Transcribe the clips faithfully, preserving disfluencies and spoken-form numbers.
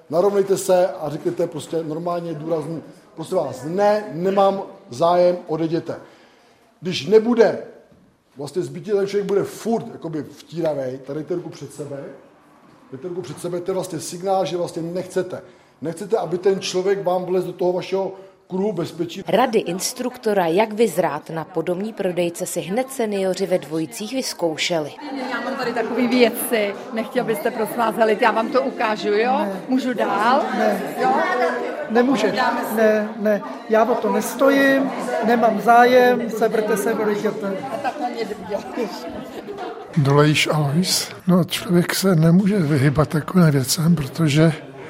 Narovnejte se a řekněte prostě normálně důrazný, prosím vás, ne, nemám zájem, odejděte. Když nebude, vlastně zbytí ten člověk bude furt jakoby vtíravej, tady dejte ruku před sebe, dejte ruku před sebe, to je vlastně signál, že vlastně nechcete. Nechcete, aby ten člověk vám vlez do toho vašeho kruhu bezpečí. Rady instruktora, jak vyzrát na podomní prodejce, si hned seniori ve dvojicích vyzkoušeli. Já mám tady takové věci, nechtěl byste prosím vás helit, já vám to ukážu, jo? Ne. Můžu dál? Ne, jo? Nemůžeš, ne, ne, já o to nestojím, nemám zájem, seberte se, odejděte. A tak na mě děláš. Dolejš Alois. No, člověk se nemůže vyhybat takovým věcem, protože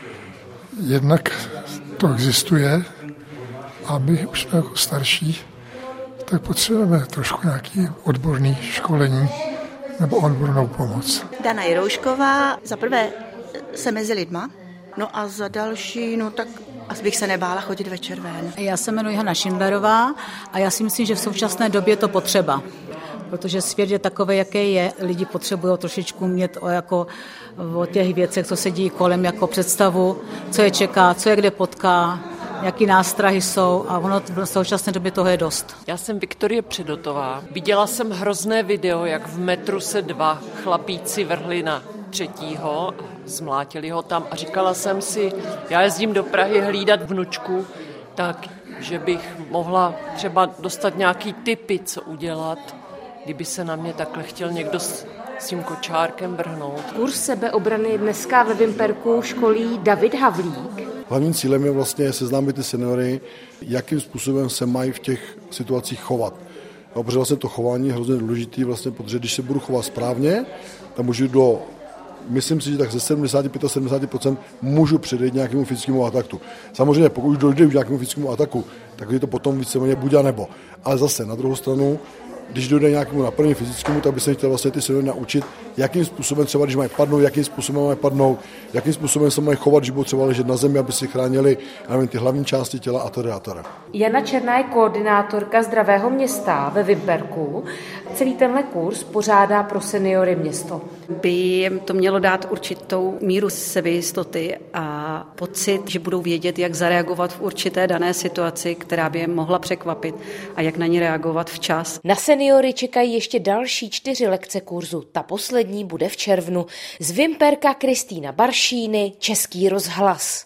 jednak to existuje a my už jsme jako starší, tak potřebujeme trošku nějaký odborný školení nebo odbornou pomoc. Dana Jiroušková, za prvé se mezi lidma, no a za další, no tak asi bych se nebála chodit večer ven. Já se jmenuji Hana Šindlerová a já si myslím, že v současné době je to potřeba. Protože svět je takový, jaký je, lidi potřebují trošičku mít o, jako, o těch věcech, co se dějí kolem, jako představu, co je čeká, co je kde potká, jaký nástrahy jsou a ono v současné době toho je dost. Já jsem Viktorie Předotová. Viděla jsem hrozné video, jak v metru se dva chlapíci vrhli na třetího, zmlátili ho tam a říkala jsem si, já jezdím do Prahy hlídat vnučku, tak, že bych mohla třeba dostat nějaký tipy, co udělat, kdyby se na mě takhle chtěl někdo s, s tím kočárkem vrhnout. Kurz sebeobrany dneska ve Vimperku školí David Havlík. Hlavním cílem je vlastně seznámit ty seniory, jakým způsobem se mají v těch situacích chovat. No, protože vlastně to chování je hrozně důležité, vlastně, protože když se budu chovat správně, tak můžu do, myslím si, že tak ze sedmdesát pět až sedmdesát procent můžu předejít nějakému fyzickému ataku. Samozřejmě, pokud už dojde k nějakému fyzickému ataku, tak je to potom víceméně buď a nebo. Ale zase na druhou stranu, když dojde nějakému naplnění fyzickému, tak by se chtěl vlastně ty seniory naučit, jakým způsobem třeba, když mají padnout, jakým způsobem mají padnout, jakým způsobem se mají chovat, když budou třeba ležet na zemi, aby si chránili nevím, ty hlavní části těla a teda a teda. Jana Černá je koordinátorka Zdravého města ve Vimperku. Celý tenhle kurz pořádá pro seniory město. By to mělo dát určitou míru sebejistoty a pocit, že budou vědět, jak zareagovat v určité dané situaci, která by je mohla překvapit a jak na ní reagovat včas. Na seniory čekají ještě další čtyři lekce kurzu. Ta poslední bude v červnu. Z Vimperka Kristýna Baršíny, Český rozhlas.